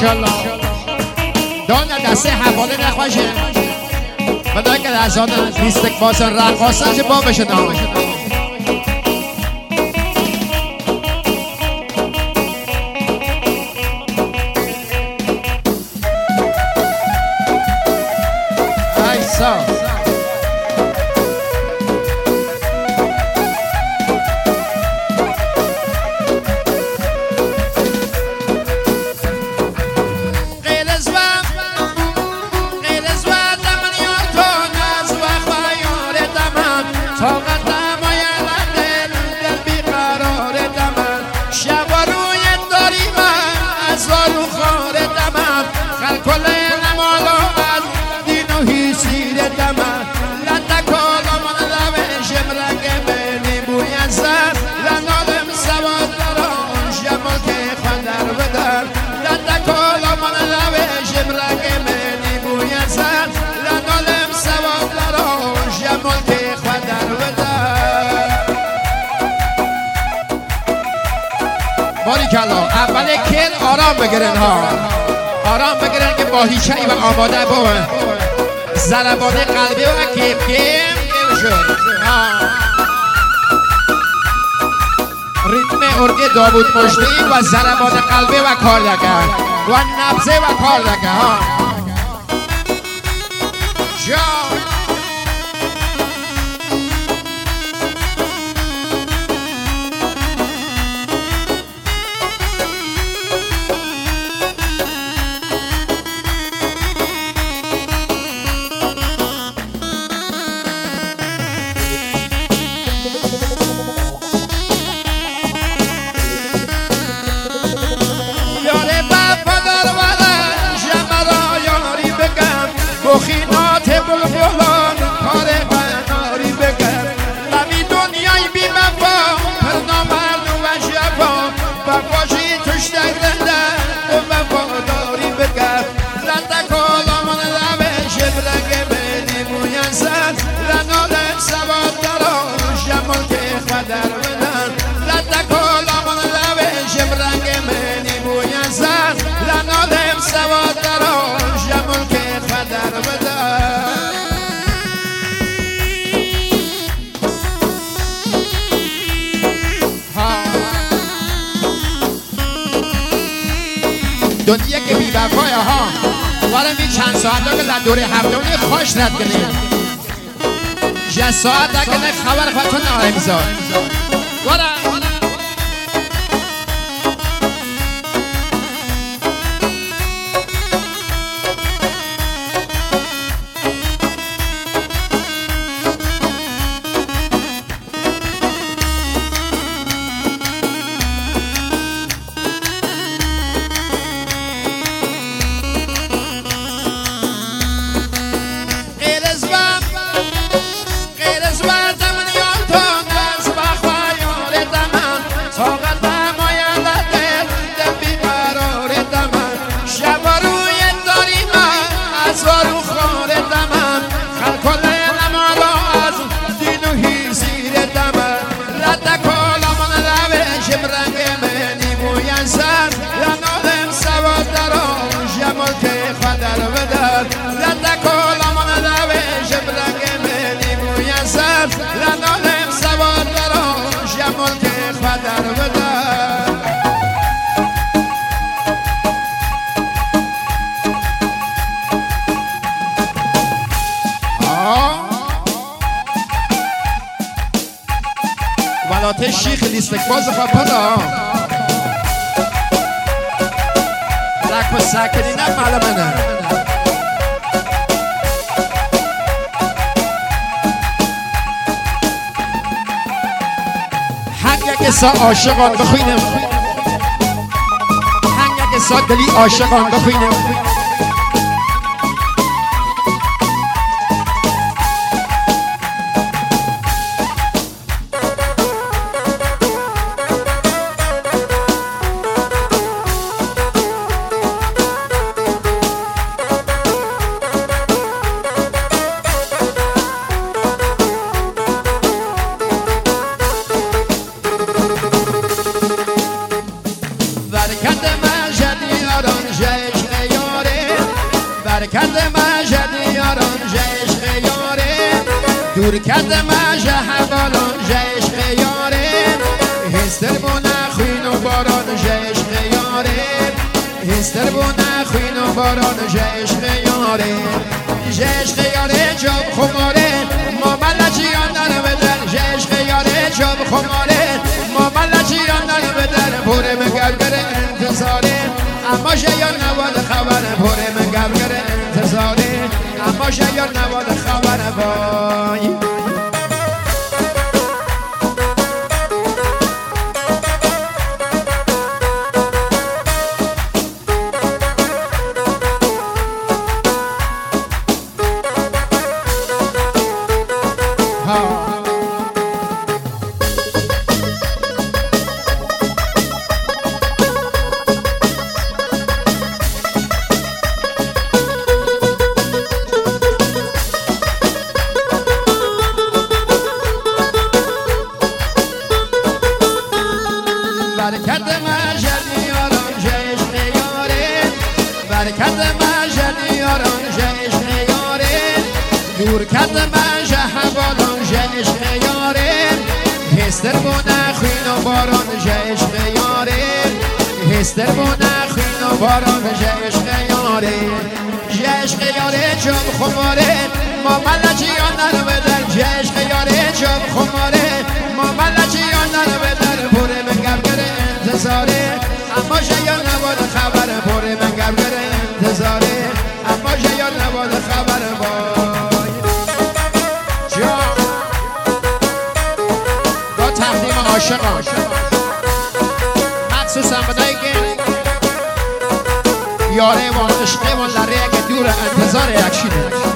انشالله دانه دسته حواله نخواشه بدای که رزان لیستک باسن رقاصه چه با بشه نامه ایسا باریکلا اول کل آرام بگیرن ها آرام بگیرن که با هیچهی و آماده با ضربان قلبی و کم شد ریتم ارگ داوود مجدی و ضربان قلبی و کاردگر و نبزه و کاردگر ها مخینات بلبلان کار قناری بکن نمی دنیای بی مفا پرنامرد و شفا وفاشی توش دگرنده وفاداری بکن لنده کالامان روش برنگ بدی موینسد لنالم سواد دران شمال که خدر بدن لنده کالامان روش برنگ بدی موینسد لنالم سواد دران شمال که خدر بدن دنیا که بی وفای ها وارم این چند ساعت که در دوره هفتونی خوش رد کنیم 6 ساعت که نه خبر خواهتون نهاره میزاد وارم لنالم سواد برام شمال که خدر بدن ولات شیخ لیستک باز خواهد رک و سکنی نه مال منه هنگه سا عاشقان بخوینم هنگه سا دلی عاشقان بخوینم Verkende me jedi aran jej دور کرد مجه حوالان عشق یاره هستر بو نخوین و باران عشق یاره هستر بو نخوین و باران عشق یاره عشق یاره جاب خماره ما ملچیان در بدر عشق یاره جاب خماره ما ملچیان در بدر پوره مگرگر انتظاره اما شیار نواد خبر پوره مگرگر انتظاره اما شیار نواد خبر وای برکت مجد یاران عشق یاره برکت مجد یاران عشق یاره دور کرد مجد حوالان عشق یاره هستر بو نخوین و باران عشق یاره هستر بو نخوین و باران عشق یاره عشق یاره جاب خماره ما ملچیان در بدر عشق یاره جاب خماره ما ملچیان در بدر پوره مگرگر انتظاره اما شیار نباد خبر پوره مگرگر انتظاره اما شیار نباد خبر وای جان با تقدیم عاشقان مخصوصا بدایی که یاره و عشقه و لره که دور انتظار یکشینه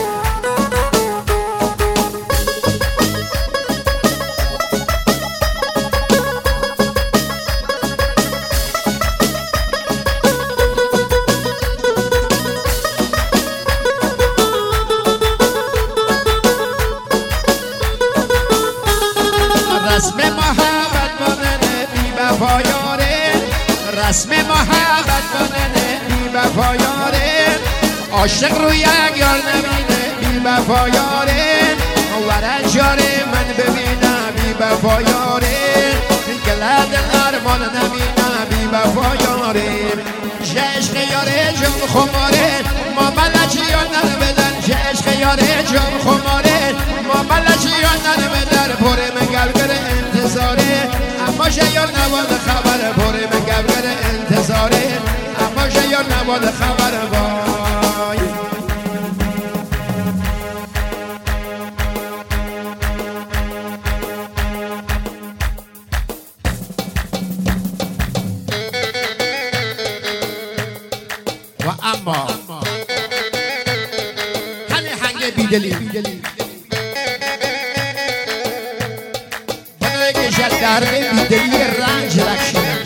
رسم محبت ماننه بی وفا یاره رسم محبت ماننه بی وفا یاره عاشق رو یک یار نبینه بی وفا یاره ورج یاره من ببینه بی وفا یاره گلد ارمان نبینه بی وفا یاره عشق یاره جام خماره ما ملچیان در بدن عشق یاره جام خماره ما ملچیان در بدن پوره مگرگر انتظاره اما شیار نواد خبر پوره مگرگر انتظاره اما شیار نواد خبر وای و اما هنگ بیدلی در بیدلی رنج رکشیدم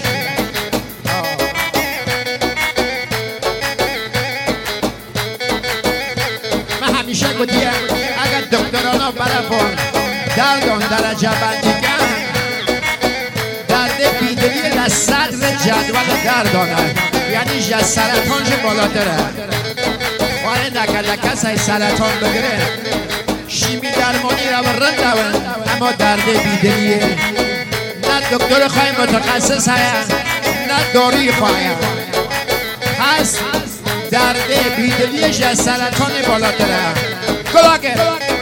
من همیشه گفتیم اگر دکترانا برفان دردان درجه بندیگن درد بیدلی در صدر جدول دردانه یعنی از سرطانش بالاتره وارد نکرده کسی سرطان بگیره شیمی درمانی رو رندون اما درد بیدلیه نه دکتر خواهی متخصص هایم نه داروی خواهیم هست درد بیدلیش از سرطان بالاتره کلاکه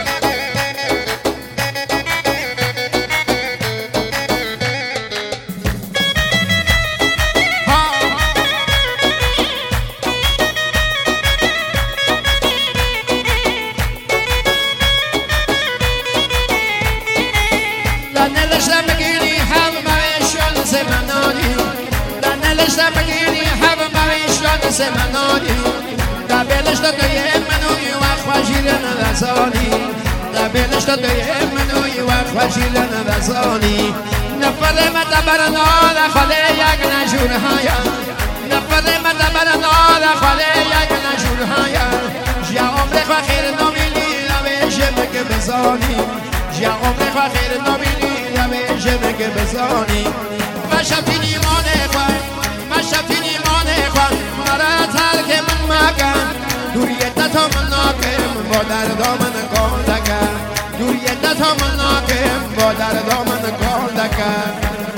سمنانی دبلش دادوی منوی وقت وجیرن رزانی دبلش دادوی منوی وقت وجیرن رزانی نفر مدبر نال خاله یک نجور هایا نفر مدبر نال خاله یک نجور هایا جا عمر خوا خیر نمیلی رویش بگه بزانی جا عمر خوا خیر نمیلی رویش بگه بزانی مشفی نیمانه خوا مشفی نیمانه خوا مرا ترک من مکن دوریت تا من ناکم با دردام من کن دکن دوریت تا مناکم با دردام کار دکن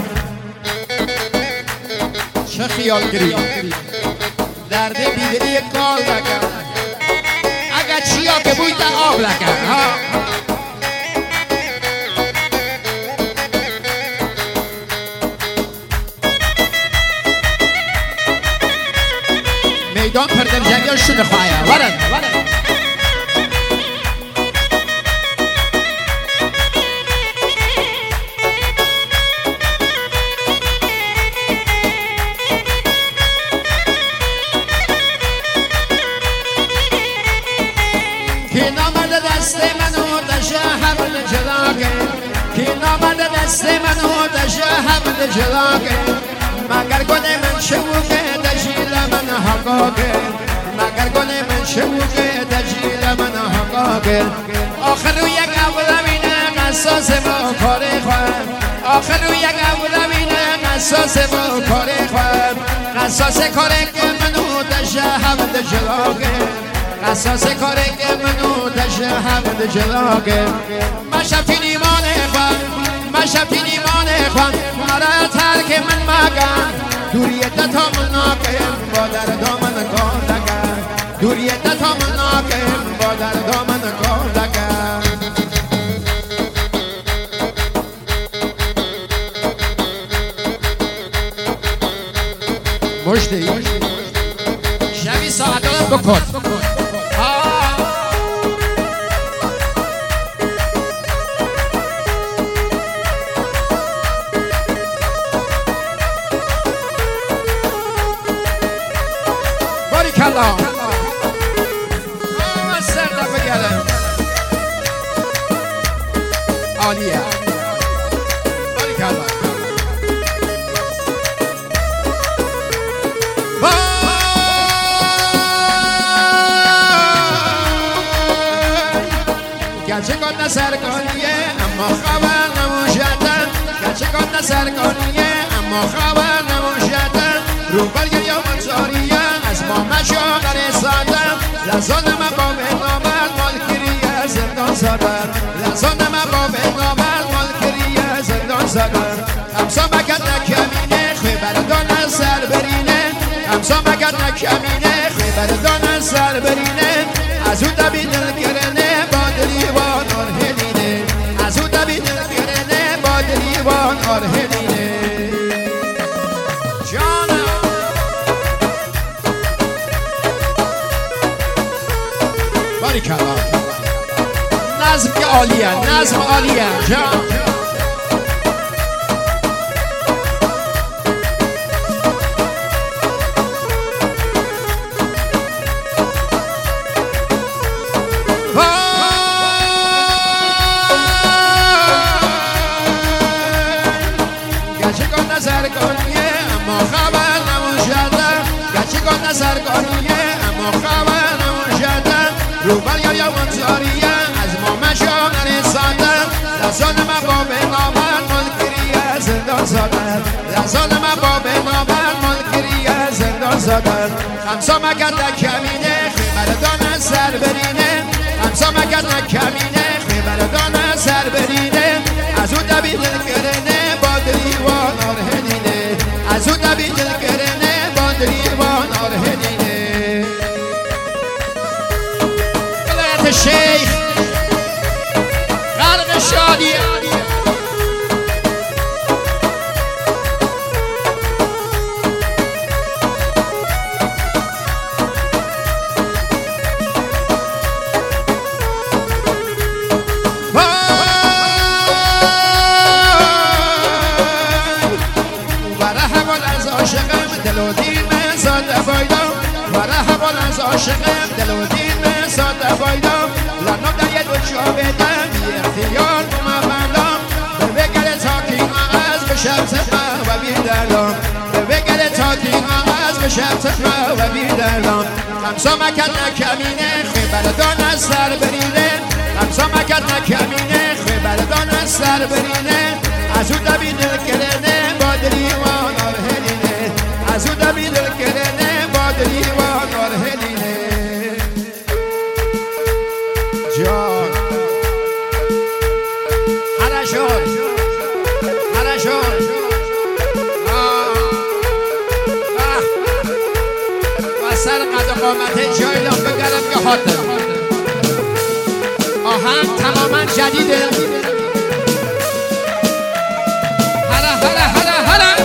چه خیالگیری درد بیدری کار دکن اگر چیا که بوی در آب لکن ها میدان پردر جنگل شده خواهی ورد کی نامد دست منو دشه حمد جلاگه کی نامد دست منو دشه حمد جلاگه مگر گونه من شوکه دجیل من حقاگه مگر گونه من شوکه دجیل من حقاگه آخر رو یک اولمینه قصاص با کار خواهم آخر رو یک اولمینه قصاص با کار خواهم قصاص کاره که منو دشه حمد جلاگه قصاص کاره که منو دشه حمد جلاگه مشفین ایمان خوان مشفین ایمان خوان مرا ترک من مگن دوریت تا مناکم با دردامن کار دکن دوریت تا مناکم با دردامن کار دکن مجدی شبی ساعت رو بکن باری کلا سر دفعه گلم عالیه باری کلا گرچه کن نسر کنیه اما خبر نموشدن گرچه کن نسر کنیه اما خبر نموشدن رو بلگر یا منصاریه از ما مشاقر سادن لزان مقام نامرد مالکریه زندان سادن لزان مقام نامرد مالکریه زندان سادن همسا مکد نکمینه خوی بردان سر برینه همسا مکد نکمینه خوی بردان سر برینه از او دبی دل گرنه با دلیوان آرهلینه از او دبی دل گرنه با دلیوان آرهلینه جانم باری کلا نظم که عالیه نظم عالیه جان نظر کنیه اما خبر نموشدن گرچه کن نظر کنیه اما خبر نموشدن روبل یا منصاریه از ما مشاقر سادن لزان مقام نامرد ملکریه زندان سادن لزان مقام نامرد ملکریه زندان سادن خمسا مکد نکمینه خیبردان سر برینه خمسا مکد نکمینه خیبردان سر برینه از او دبی دل گرنه با دلیوان آرهنینه از او دبی دل گرنه با دلیوان آرهنینه ولایت شیخ غرق شادی عاشقم دل و دین من ساده بایدم لنم در یه دوچا بدم بی اختیار ما بندم به بگره تا که از به شب سفر و بی دردم به بگره تا که از به شب سفر و بی دردم خمسا مکد نکمینه خوی بردان از سر برینه خمسا مکد نکمینه خوی بردان از سر برینه از او دبی دل کرنه با دلیوان آرهلینه از او دبی دل کرنه با دلیوان آرهلینه جان کرامت جایلان بگرم که حاضر آهنگ تماما جدیده هلا هلا هلا هلا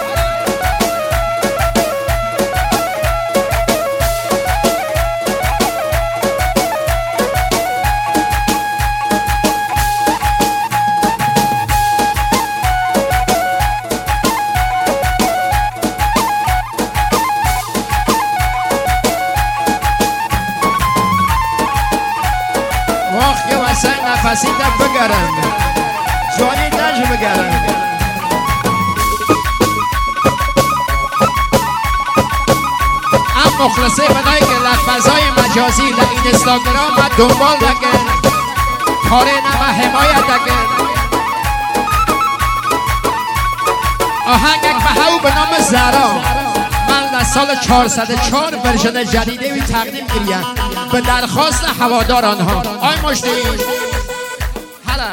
نفسی دب بگرم جانی دنج بگرم ام مخلصه بدایی که لفظهای مجازی لین اینستاگرام و دنبال دکن کاره نمه حمایت دکن آهنگک به هاو به نام زهرا من در سال 404 ورژن جدیده وی تقدیم گیریم به درخواست هوادار آنها آی مجدی هلا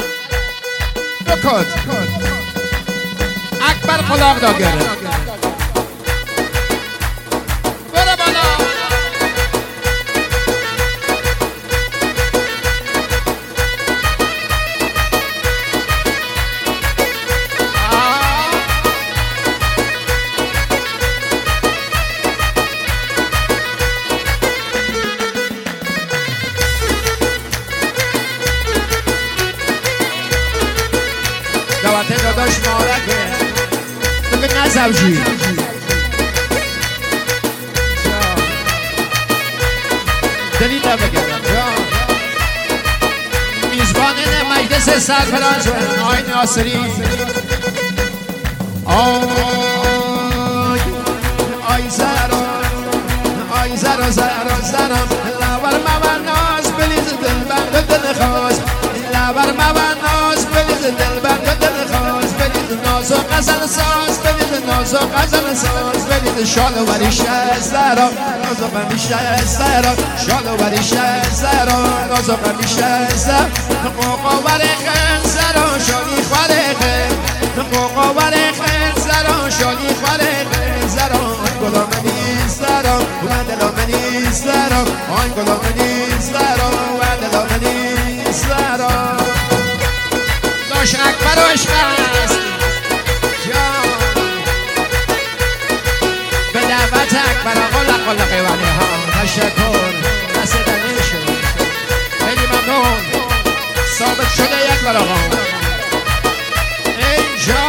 بکد اکبر قلاق داگر برو بالا دعوته داداش مارکه بگه نه زوجی دلیده بگرم میزبانین مجلس سرفراز آی ناصری آی زهرا آی زهرا زهرا زهرا لبر مبناز بلیز دل بند دل خواست لبر مبناز بلیز دل بند دل خواست بلیز ناز و غزل ساز بلیز ناز و غزل ساز بلیز شال و وریش زهرا ناز و قمیش زهرا شال و وریش زهرا ناز و قمیش زهرا قوقا ورق زهرا شالی خورق قوقا ورق زهرا شالی خورق زهرا گلامنی زهرا و دلامنی زهرا آن گلامنی زهرا و دلامنی زهرا داش اکبر و عشق است به دعوت اکبر آقا لقا قیوانی ها تشکر دست دنی شد خیلی ممنون ثابت شده اکبر آقا اینجا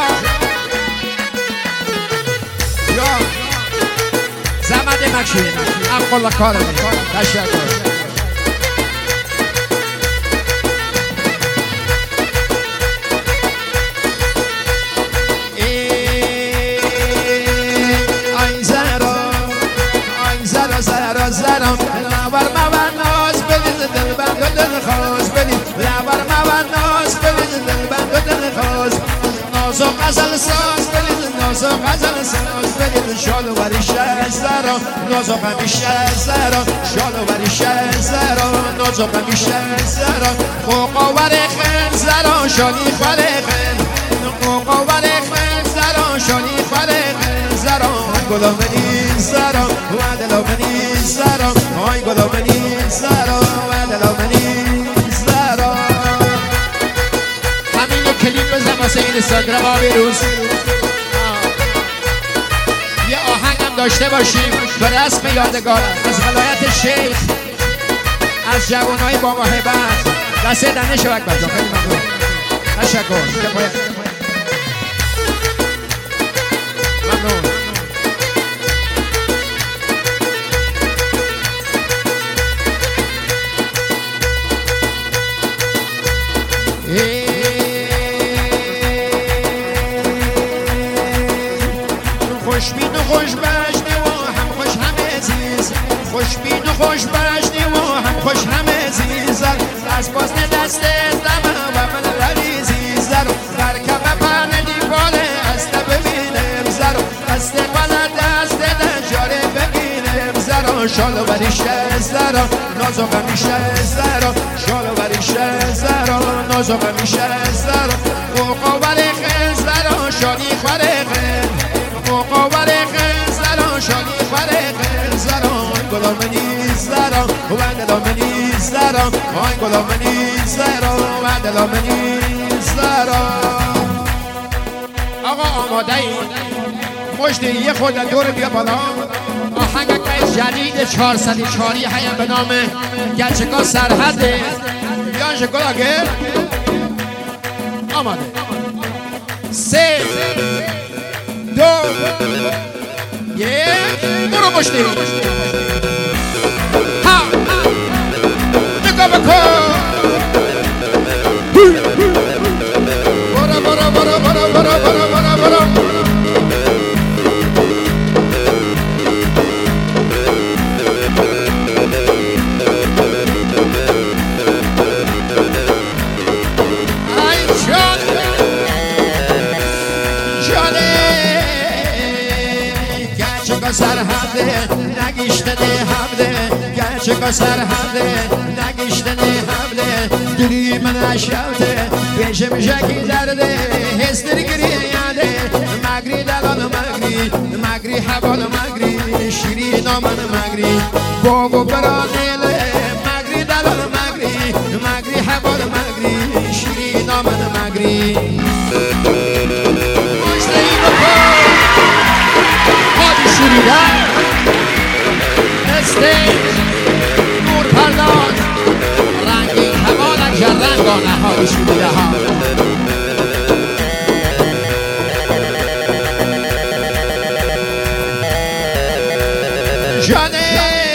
زمد مکشین اقلا کارمی تشکر زرم لبر مبناز بلیز دل بند و دل خواست بلیز لبر مبناز بلیز دل بند و دل خواست ناز و غزل ساز بلیز ناز و غزل ساز بلیز شال و وریش زهرا ناز و قمیش زهرا شال و وریش زهرا ناز و قمیش زهرا قوقا ورق زهرا شالی خورق قوقا ورق زهرا شالی خورق زهرا گلامنی زهرا و دلامنی زهرا آی گلامنی زهرا و دلامنی زهرا همین رو کلیپ بزن واسه این اینستاگرام آبی روز یه آهنگم داشته باشیم به رسم یادگار از ولایت شیخ از جوانای با محبت دسته دنه شوک بجا خیلی ممنون تشکر ممنون خوشبین و خوش بشنی و هم خوش هم عزیز خوشبین و خوش بشنی و هم خوش هم عزیز از بازن دست دمه و من لریزی زر برکب پهن دیواله از ببینم زر دست بلد دست نجاره بگیرم زر شال و وریش زر ناز و قمیش زر شال و وریش زر ناز و قمیش زر قوقا ورق زر شالی خورق قوقا ورق زر شالی خورق زر منیزدارم و دل منیزدارم آی گل منیزدارم و دل منیزدارم. آقا آماده ای؟ مجد یه خود دور بیا بالا. آهنگ جدید 404 هیم به نام گچکا سرحده بیانش گلاگه. آماده 3 2 1 برو مجدی ها نگاه بکن. برو برو برو برو برو برو برو برو. سرحده نگیشتنه حمله گرچه سرحده نگیشتنه حمله دلی من اشیاته پیشم شکی درده هستری گریاده مگری دلال مگری حوال مگری شیری نامن مگری بابو برانیله مگری دلال مگری حوال مگری شیری نامن مگری. نور پرداز رنگین کمانک جرنگانه های شوریده ها. جانه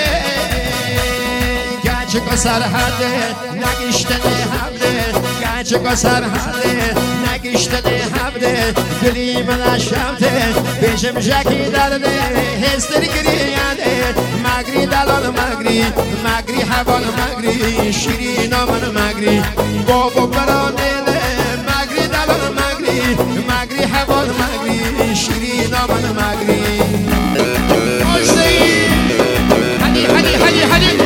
گچکا سرحده نگیشتنه حمله گچکا سرحده نگیشتنه حمله دلی من اشمته پیشم شکی درده هستری گریاده مگری دلال مگری حوال مگری شیری نامن مگری بابا برانیله مگری دلال مگری حوال مگری شیری نامن مگری. هلی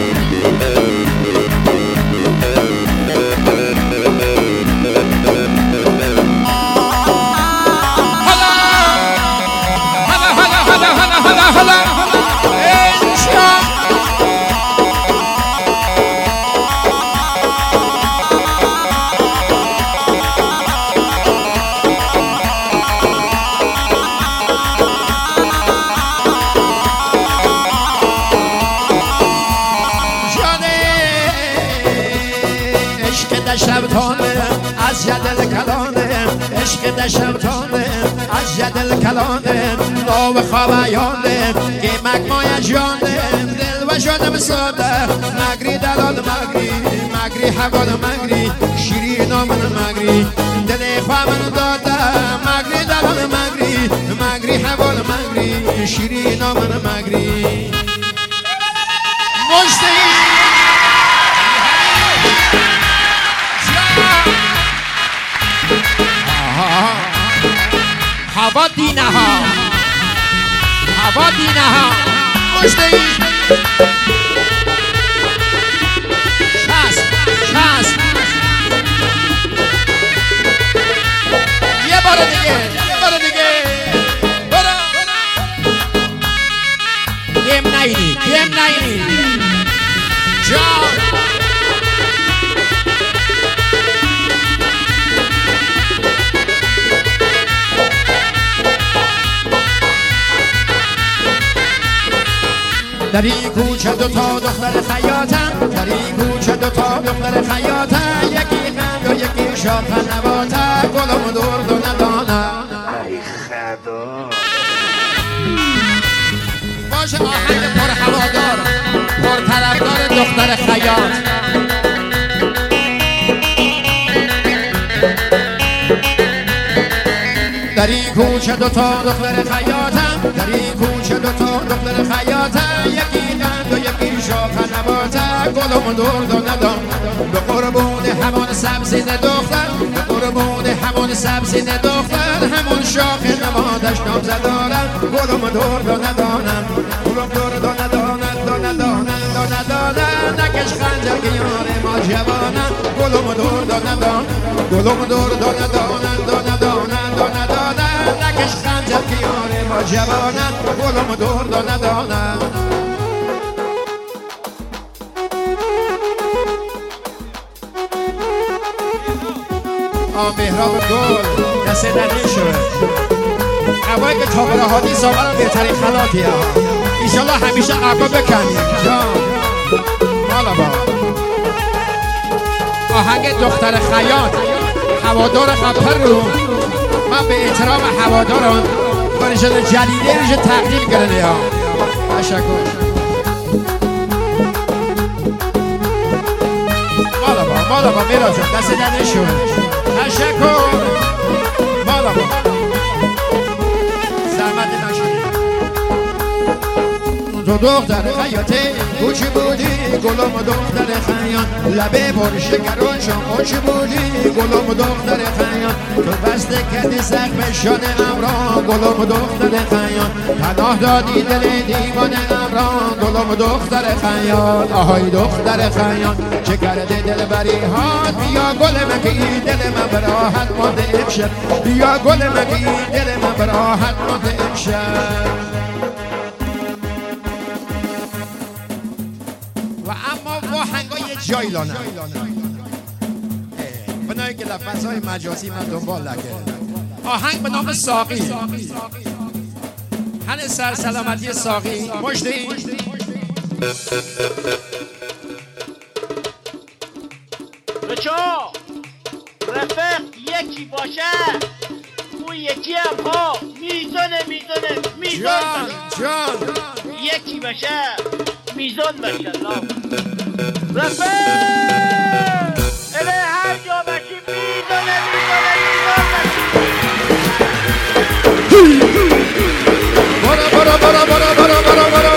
از جدل کلانه عشق دشمتانه از جدل کلانه نو خوابیانه که مکمای جانه دل و جانم ساده مگری دلال مگری حوال مگری شیری نامن مگری دل خوابن داده مگری دلال مگری حوال مگری شیری نامن مگری. مجدی هوا دینه ها مجدی چسب یه بار دیگه برو گم نایدی جان در این کوچه دوتا دختر خیاطم در این کوچه دوتا دختر خیاطم یکی قند و یکی شاخ نباتم گلم درد و ندانم. ای خدا باشه آهنگ پر هوادار پر طرفدار دختر خیاط. در این کوچه دوتا دختر خیاطم در این کوچه دوتا دختر خیاطم یکی قند و یکی شاخ نباتم گلم درد و ندانم. به قربون همون سبزین دختر به قربون همون سبزین دختر همون شاخ نمادش نامزد دارم گلم درد و ندانم گلم درد و ندانم نکش خنجر که یار ما جوانم گلم درد و ندانم گلم درد و ندانم نکش خنجر که یار ما جوانم گلم درد و ندانم. مهراب گل دست دردی شد هوایی که تابره هادی ساورم بهترین خلاطیه ایشالله همیشه عقا بکنیم جان حالا با آهنگ دختر خیاط هوادار خبر رو من به احترام هواداران کنشد جلیله روش تقدیم کرده ها تشکر مالا با میرا جان دست دردشون تشکر مالا با زحمت نشون تو دختر خیاطه کوچی بودی گلم دختر خیاط لبه پر شکرون شما چی بودی گلم دختر خیاط تو بسته کردی زخم شان امران گلم دختر خیاط پناه دادی دل دیوان امران گلم دختر خیاط آهای دختر خیاط چه کرده دل بری هات بیا گل مگی دل من براحت مانده امشب بیا گل مگی دل من براحت مانده امشب و اما آهنگای جایلانه بنایی که لفظهای مجازی من دنبال لکه آهنگ به نام ساقی هن سرسلامتی ساقی مجدی بچه رفق یکی باشه اون یکی هم ها میزونه جان یکی باشه میزان باشه رفق اله هر جا باشی میزانه برو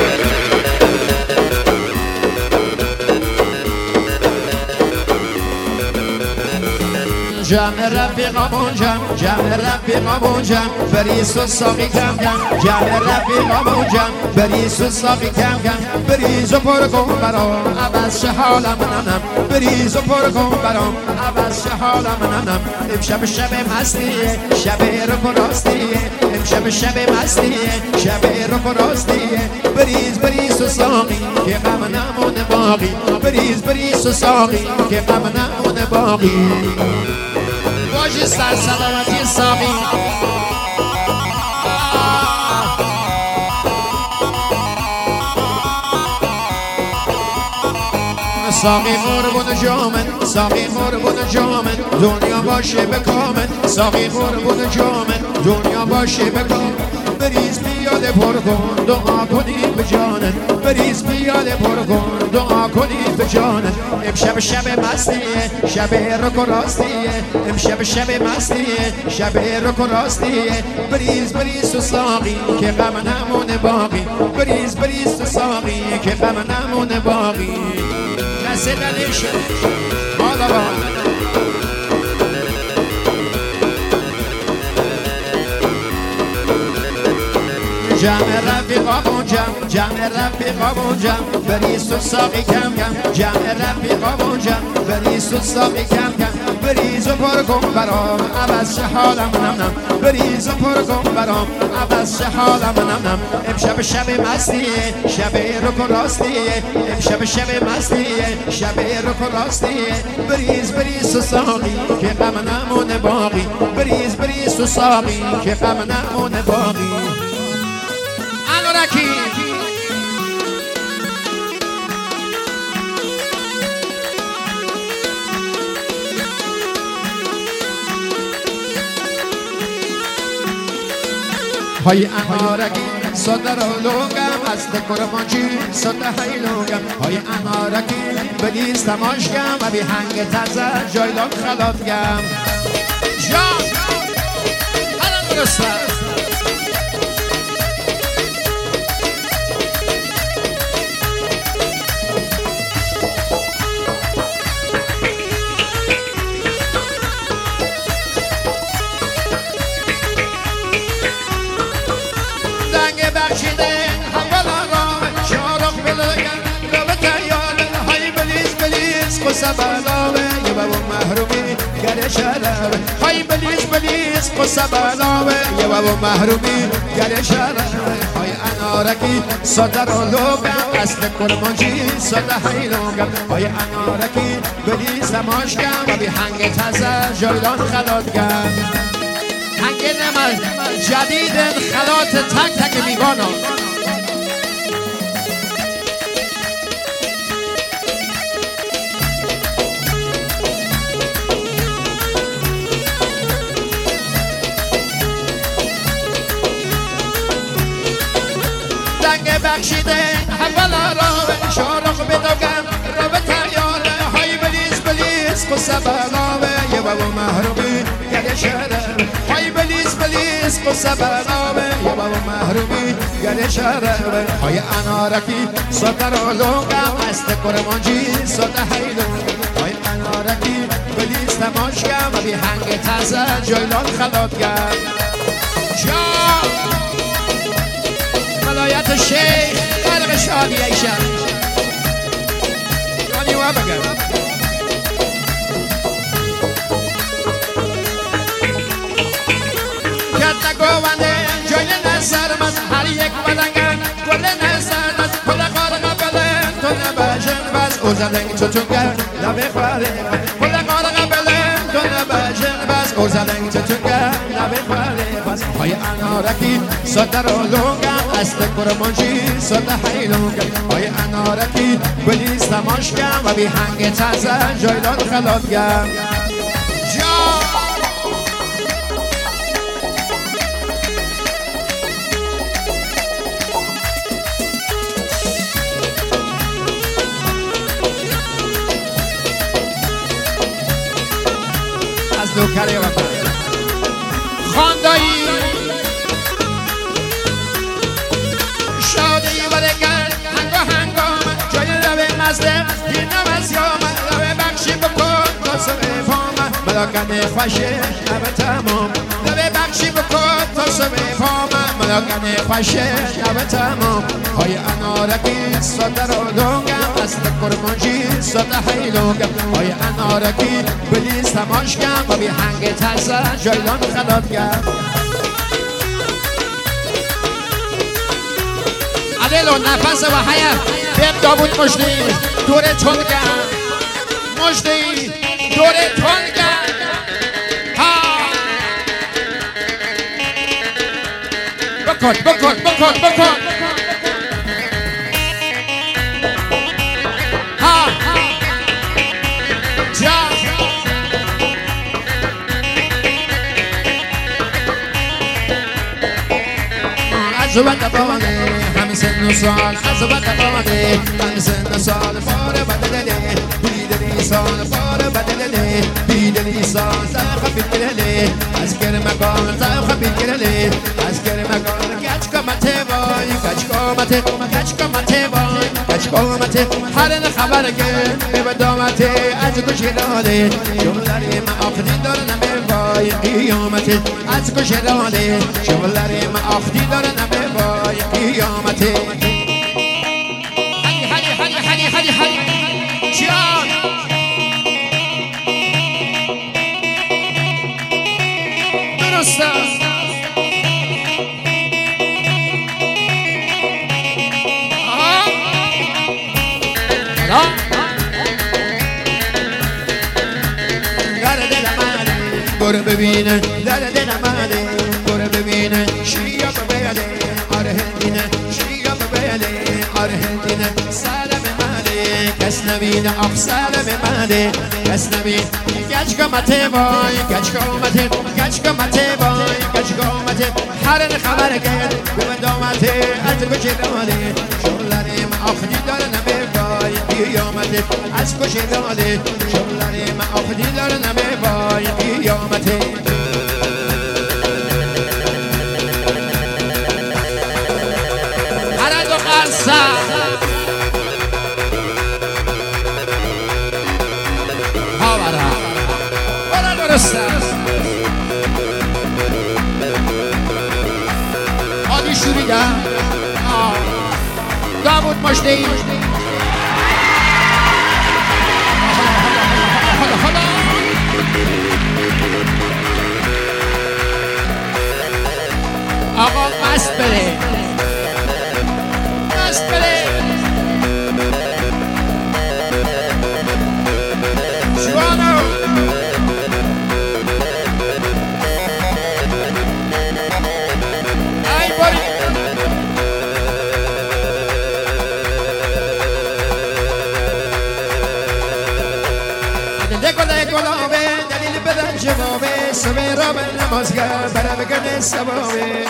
جمع رفیقامون جمع رفیقامون بریس و ساقی کم جمع رفیقامون بریس و ساقی کم بریز و پر کن برام عوض شه حالم ننم بریز و پر کن برام عوض شه حالم ننم امشب شب مستیه شب رو راستیه امشب شب مستیه شب رو راستیه بریز و ساقی که غم نمونه باقی بریز و ساقی که غم نمونه باقی باشه سرسلامتی ساقی ساقی قربون جامن ساقی قربون جامن دنیا باشه به کامن ساقی قربون جامن دنیا باشه به کامن بریز بیاده پر کن دعا کنید به جانن بریز بیاده پر کن دعا کنید به جانن امشب شب مستیه شب رو راستیه امشب شب مستیه شب رو راستیه بریز و ساقی که غم نمونه باقی بریز و ساقی که غم نمونه باقی دست دلش حالا با جمع رفیقامون جمع رفیقامون بریز و ساقی کم جمع رفیقامون بریز و ساقی کم بریز و پر کن برام عوض شه حالم نم بریز و پر کن برام عوض شه حالم نم امشب شب مستیه شب رو راستیه امشب شب مستیه شب رو راستیه بریز و ساقی که غم نمونه باقی بریز و ساقی که غم نمونه باقی الورکی های انارکی صدر لونگم از دکرمانچی صدر های لونگم های انارکی بدیز تماشگم و بی هنگ تازه جایلان خلاتگم جان هرم درسته سبلاوه یه بابا محرومی گر شرف های بلیز سبلاوه یه بابا محرومی گر شرف های انارکی صدر و لوگم اصل کرمانچی صدر های لوگم های انارکی بلیز تماش کن و بی هنگ تزه جایلان خلات کن هنگ نمر جدید خلات تک تک میگانا دنگ بخشیده اولا را شارخ بدوگم را به تیاره های بلیز قصه بلاوه یه بابا محرومی گره شرم های بلیز قصه بلاوه یه بابا محرومی گره شرم های انارکی ساده رو لونگم است کرمانجی ساده حیلون های انارکی بلیز تماشگم و بی هنگ تازه جایلان خلاتگم ولایت شیخ غرق شادی ایشم جانی و بگم کت نگوانده جای نظر من هر یک بدنگم گل نظر من کل قارقه بلن تو نباشن بس اوزدنگ چوچونگر لبه خواره کل قارقه بلن تو نباشن بس اوزدنگ چوچونگر لبه خواره بس های انارکی ساده رو لونگم است کرمانجی ساده حیلونگم های انارکی بلیز تماشگم و بی هنگ تازه جایلان خلاتگم نوکره و خاندایی شادی و دگر هنگام جای لبه مزده دینم از یام لبه بخشی بکن تا سبه فام ملاکن خوشه لبه تمام لبه بخشی بکن تا سبه فام ملاکن خوشه لبه تمام های انارکی ساده رو لونگم است کرمانجی ساده حیلونگم های انارکی بلیز تماشگم و بی هنگ تازه جایلان خلاتگم عدلو نفس و حیف بیم داوود مجدی دور تنگم مجدی دور تنگم بکن عزوت باده همه سن و سال عزوت باده همه سن و سال فاره بدله بیدلی سال فاره بدله بیدلی سال زخ بیدله از کرم کار زخ بیدله از کرم کار کچ کمته وای کچ کمته وای کچ کمته هر خبر که به دامته از گشلاله جمله‌ای ما آخری دارن وای قیامت از گشلاله جمله‌ای ما آخری دارن وای قیامت هلی جان درست برو ببینه در دل منه برو ببینه شیا ببیده آرهندینه شیا ببیده آرهندینه سلام منه کس نبینه آخ سلام منه کس نبینه گچ کمته وای گچ کمته وای گچ کمته هر خبر کرد به دامته از گشلاله شغلاریم آخری داره نمی وای قیامت از گشلاله شغلاریم آخری داره نمی وای قیامت هر دو قرصه ها برا درسته عادی شوریده داوود مجدی آقا مست بره نمازگر برم بگرد سبابه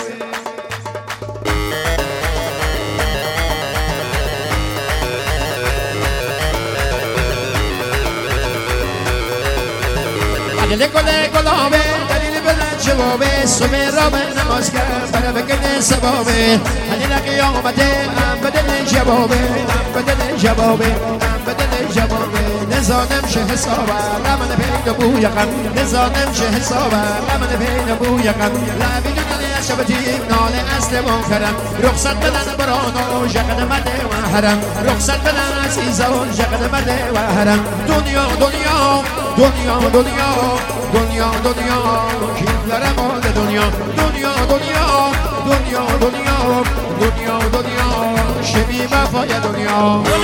دل گلابه دلیل بلند جوابه صبح را به نماز کرد برای بگرد سبابه دلیل قیامته هم به دل جوابه هم به دل جوابه هم به دل جوابه نزانم شه حسابه لمن پیدا بو یقم نزانم شه حسابه لمن پیدا بو یقم لبی دنالی از شبتیم ناله اصل منکرم رخصت بدن برانو جقد مده و حرم رخصت بدن عزیزان جقد مده و حرم دنیا دنیا دنیا دنیا دنیا دنیا kimlere mal dünya dünya dünya dünya dünya dünya dünya şebi vefaya dünya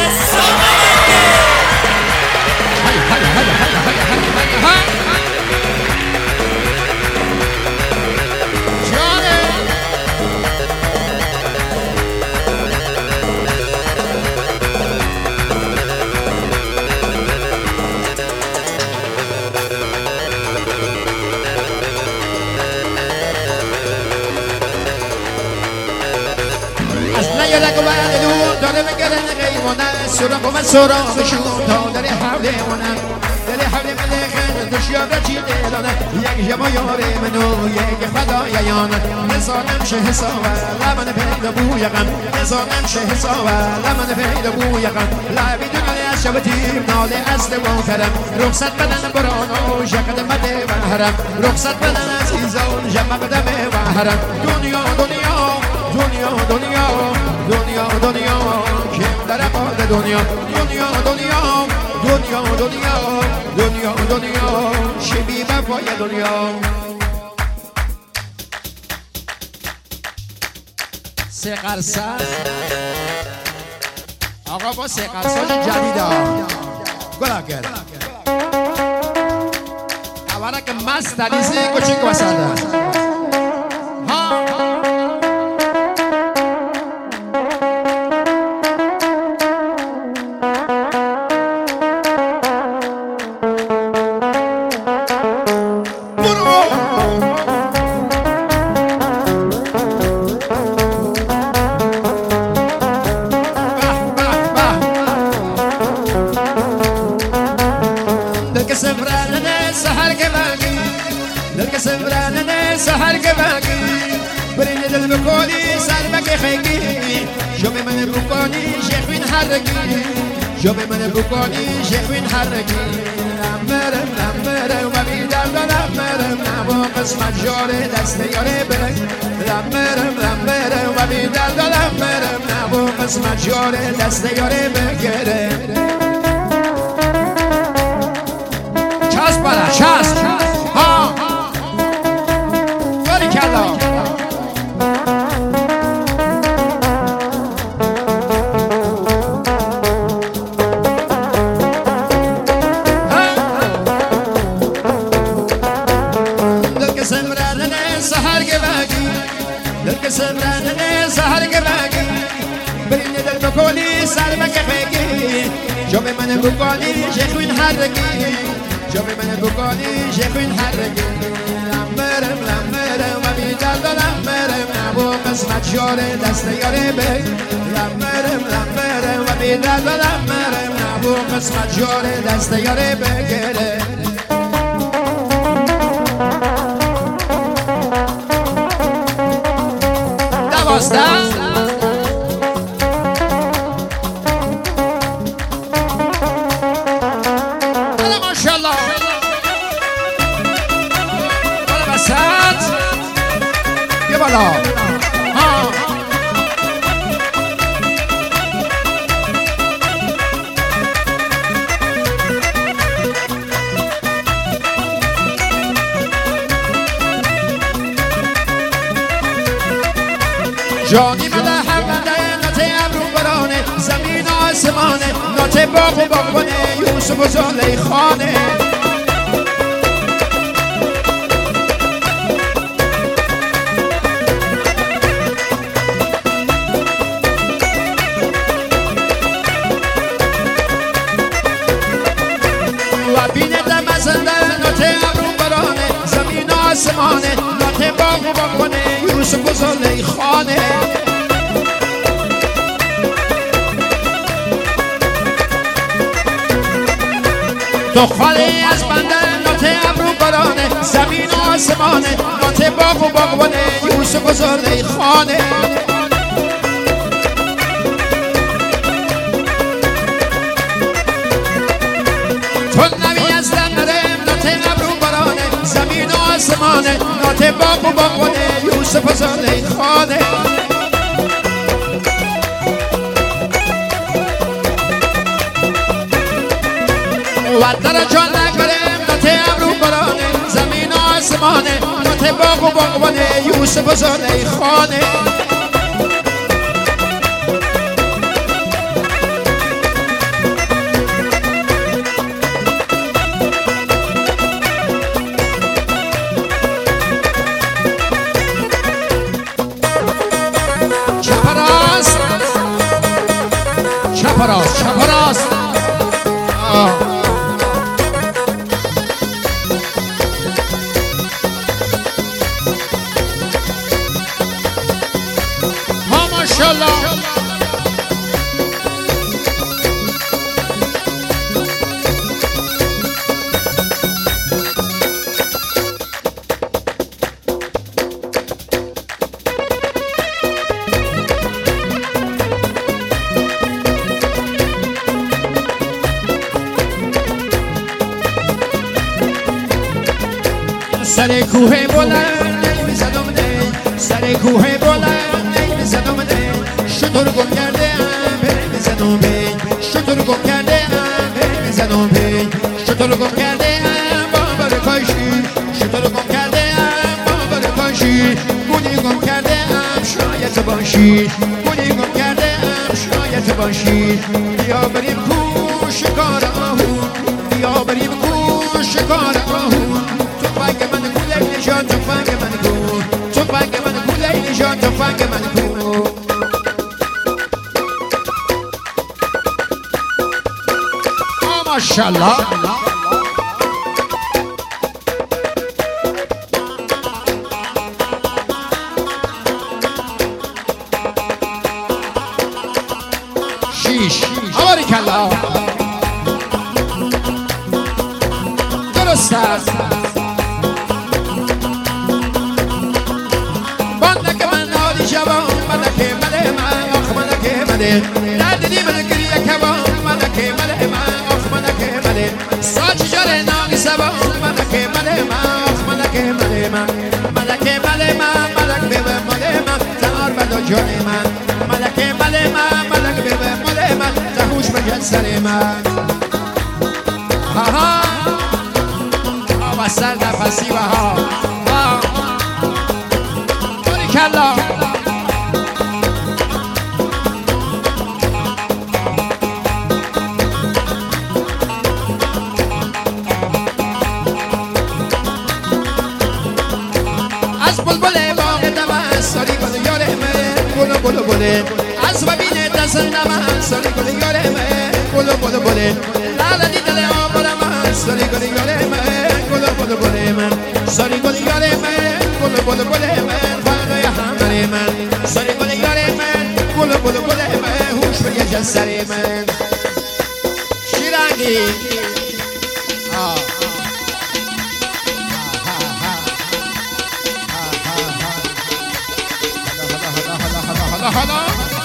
hay hay hay hay hay hay hay یادک و بعد دور داره بگرن غیمونه سراغ و سراغشون تا داره حولمونه داره حول ملخن دشیار چی دلانه یک جمع یاره منو یک خدای یانه نزانم شه حسابه لمن پیدا بو یقم نزانم شه حسابه لمن پیدا بو یقم لبی دنالی از شبتیم ناله اصل منکرم رخصت بدن برانو جقد مده و حرم رخصت بدن عزیزان جقد مده و حرم دنیا دنیا دنیا دنیا دنیا دنیا kim در قال دنیا دنیا دنیا دنیا دنیا دنیا دنیا شبی وفای دنیا سه قرصه آقا با سه قرصه جدید ها گلا کرد اولا که مست دلیزی کچک وسده سحر کے باقی برین دل بکولی سر بکی خیگی جو به من بکولی شیخوین حرکی جو به من بکولی شیخوین حرکی لمرم لمرم و بیدرد لمرم نبا قسمت جاره دست یاره برک لمرم لمرم و بیدرد لمرم نبا قسمت جاره دست یاره بگره چسب برا چسب ها کلا دل که سمرانه سحر کے باقی دل که سمرانه سحر کے باقی برین دل بکولی سر بکه خیگی جو به من بکولی شیخوین حرکی جو به من بکولی شیخوین حرکی لمرم لمرم و بیدرد لمرم نبو قسمت جاره دست یاره بگ لمرم لمرم و بیدرد لمرم نبو قسمت جاره دست یاره بگره 12 جانی مده حمده نته ابرو برانه زمین آسمانه نته باغ باغبانه یوسف و زلیخانه و بینه دمزنده نته ابرو برانه زمین آسمانه زلی خانه تو خالی از بنده نوت ابرو برانه زمین و آسمانه نوت باغ و باغبانه یوسف زلی خانه تو نبی از دنرم نوت ابرو برانه زمین و آسمانه نوت باغ و باغبانه یوسف زلی خانه و در جان نگرم نوت ابرو برانه زمین و آسمانه نوت باغ و باغبانه یوسف زلی خانه چپراست ماشاءالله سر کوه بلند نمیزدم نه سر کوه بلند نمیزدم نه شطور گم کرده ام میزدم بی شطور گم کرده ام میزدم بی شطور گم کرده ام بابر کاشی شطور گم کرده ام بابر کاشی گونی گم کرده ام شاید باشی گونی گم کرده ام شاید باشی بیا بریم کو شکار آهو بیا بریم کو شکار آهو تفنگ من کوله نشان تفنگ من کو تفنگ من کوله نشان تفنگ من کو ماشاءالله شیش آباریکالله درست است بندک من نالی شبان ملکه مله من آخ ملکه مله ندیدی من گریه کبان ملکه مله من آخ ملکه مله ساچ جاره نالی سبان ملکه مله من آخ ملکه مله من ملکه مله من ملک بیبه مله من تنار بدا جان من ملکه مله من ملک بیبه مله من تهوش بجد سر من ها و سر نفسی و ها باریکالله از بلبل باغ دمن سالی گل یار من گل گل گل از ببین دست دمن سالی گل یار من گل گل گل لالا دل آبر من سالی گل یار من گل گل گل من سالی گل یار من گل گل گل من خانه همراه من سالی گل یار من گل گل گل من هوش به یه سر من شیرانگی حالا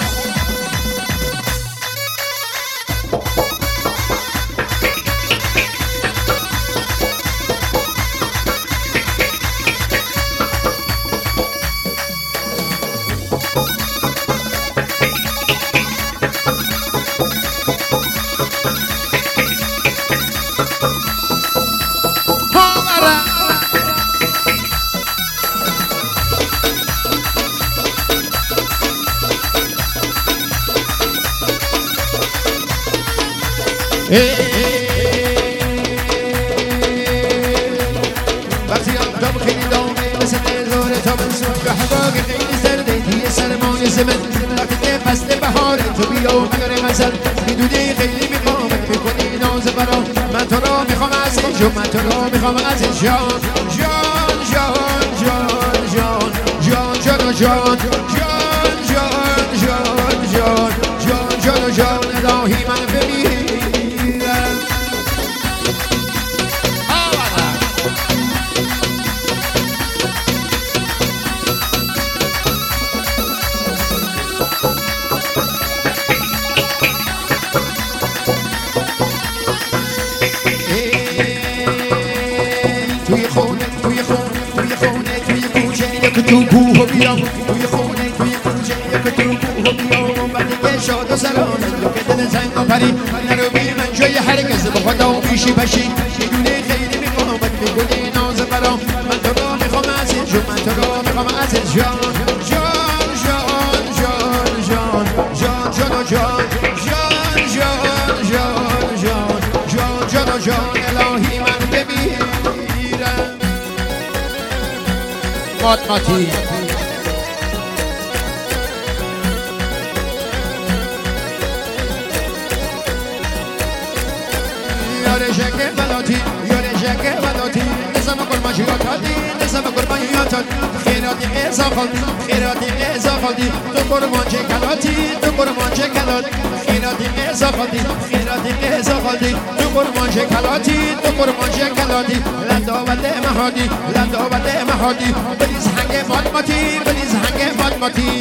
وقتی آفتاب خیلی دامه مثل دلدار تابستون به هوا که خیلی سرده توی سرمای زمن وقتی که فصل بهاره تو بیا و میاره مثل میدونی خیلی میخوامت میکنی ناز برام من تو را میخوام از خود من تو را میخوام از جان جان جان جان جان جان جان جان جان جان جان جان جان جان جان الهی من بمیرم توی خونه توی خونه توی خونه توی کوچه یک تو کوه بیام توی خونه توی کوچه یک تو کوه بیام بعد که شاد و سلامه تو که دل زنگ و پری نرو بی من جای هرگز به خدا و بیشی پشی میدونه خیلی میخوام بعد میکنی ناز برام من تو رو میخوام عزیز جون من تو رو میخوام عزیز جان جان جان جان جان جان جان جان جان جان جان جان جان جان الهی من ببینم ماتماتی یاره شکر بلاتی یاره شکر بلاتی نظام قرماشیاتاتی نظام قرمانیاتات خیراتی قیزا خالدی خیراتی قیزا خالدی تو قرمانچه کلاتی تو قرمانچه کلات خیراتی قیزا خالدی خیراتی قیزا خالدی تو قرمانچه کلاتی تو قرمانچه کلاتی لنداوت مهادی لنداوت مهادی بلیز هنگ فاطماتی بلیز هنگ فاطماتی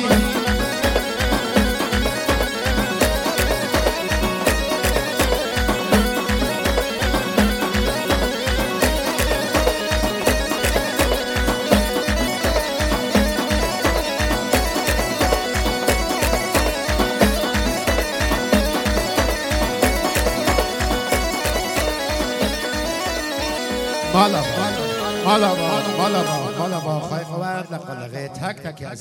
بالا بالا بالا بالا بالا بالا بالا خواهی خواه لقلقه تک تک از